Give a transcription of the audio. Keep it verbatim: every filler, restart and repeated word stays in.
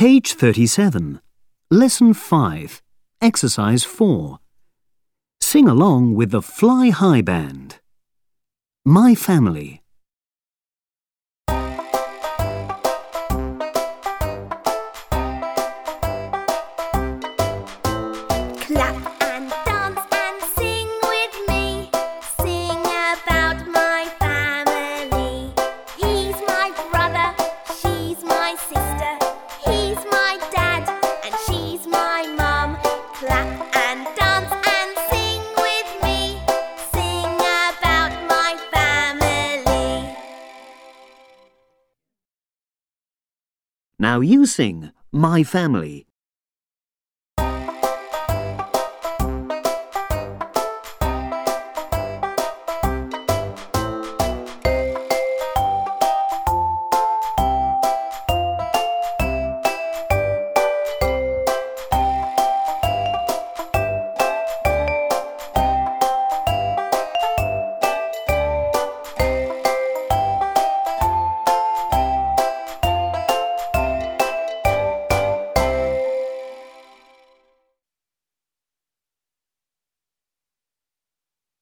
Page thirty-seven. Lesson five. Exercise four. Sing along with the Fly High Band. My family. Clap and dance and sing with me. Sing about my family. He's my brother, she's my sister. He's my dad and she's my mum. Clap and dance and sing with me. Sing about my family. Now you sing My Family.